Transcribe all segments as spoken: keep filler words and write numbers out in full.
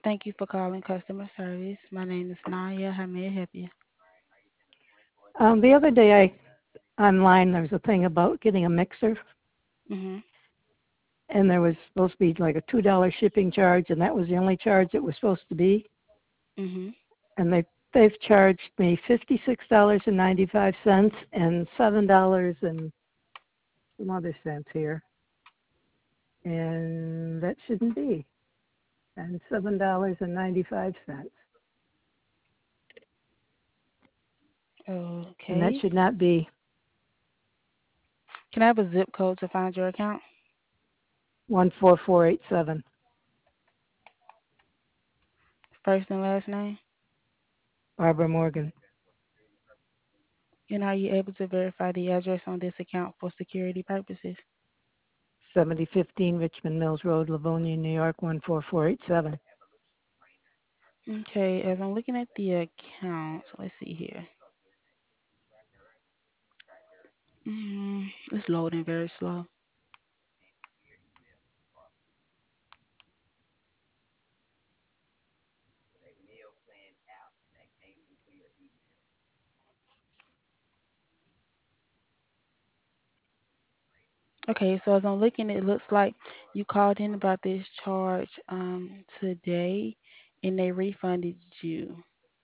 Thank you for calling customer service. My name is Naya. How may I help you? Um, the other day, I online there was a thing about getting a mixer, Mhm. and there was supposed to be like a two dollar shipping charge, and that was the only charge it was supposed to be. Mhm. And they they've charged me fifty six dollars and ninety five cents and seven dollars and some other cents here, and that shouldn't be. And seven dollars and ninety five cents, and that Okay. should not be. Can I have a zip code to find your account? One four four eight seven. First and last name. Barbara Morgan, And are you able to verify the address on this account for security purposes? seventy fifteen Richmond Mills Road, Livonia, New York one four four eight seven. Okay. As I'm looking at the account, let's see here. Mm, it's loading very slow. Okay, so as I'm looking, it looks like you called in about this charge um today, and they refunded you.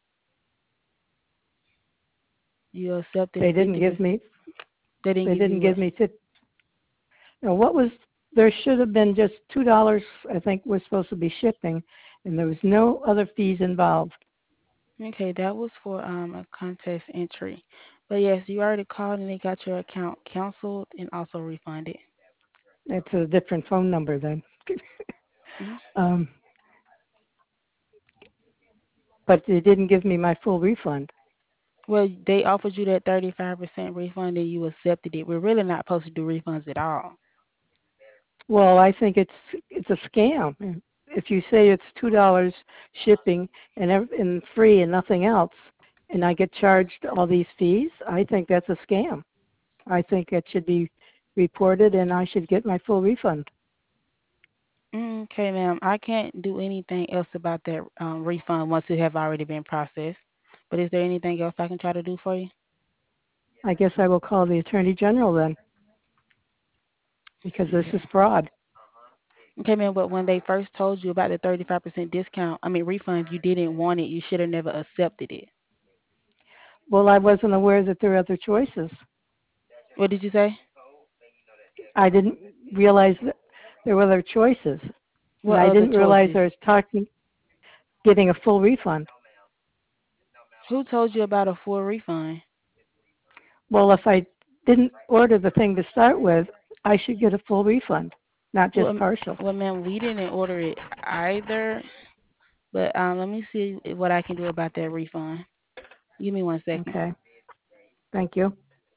You accepted a They didn't fifty give percent. me. They didn't They give you didn't what? give me fifty. Now, what was there should have been just two dollars. I think was supposed to be shipping, and there was no other fees involved. Okay, that was for um a contest entry. But yes, you already called and they got your account canceled and also refunded. It's a different phone number then. Mhm. um, but they didn't give me my full refund. Well, they offered you that thirty-five percent refund and you accepted it. We're really not supposed to do refunds at all. Well, I think it's it's a scam. If you say it's two dollars shipping and ev- and free and nothing else, and I get charged all these fees, I think that's a scam. I think it should be reported, and I should get my full refund. Mm, okay, ma'am. I can't do anything else about that um, refund once it have already been processed. But is there anything else I can try to do for you? I guess I will call the attorney general then, Let's because see this is here. fraud. Okay, ma'am. But when they first told you about the thirty-five percent discount, I mean refund, you didn't want it. You should have never accepted it. Well, I wasn't aware that there were other choices. What did you say? I didn't realize that there were other choices, and What I other didn't realize choices? I was talking getting a full refund. Who told you about a full refund? Well, if I didn't order the thing to start with, I should get a full refund, not Well, just um, partial. well, ma'am, we didn't order it either. But um, let me see what I can do about that refund. Give me one second. Okay, thank you.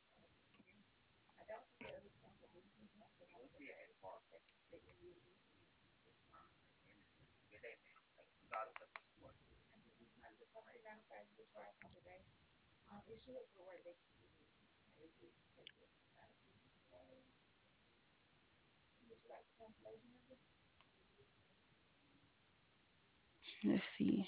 Let's see.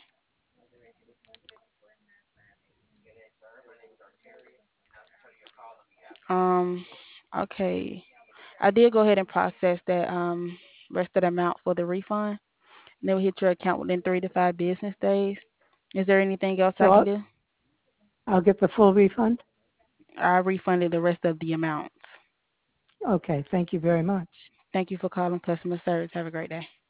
Um, okay. I did go ahead and process that um rest of the amount for the refund. And it will hit your account within three to five business days. Is there anything else So I can I'll, do? I'll get the full refund. I refunded the rest of the amount. Okay, thank you very much. Thank you for calling customer service. Have a great day.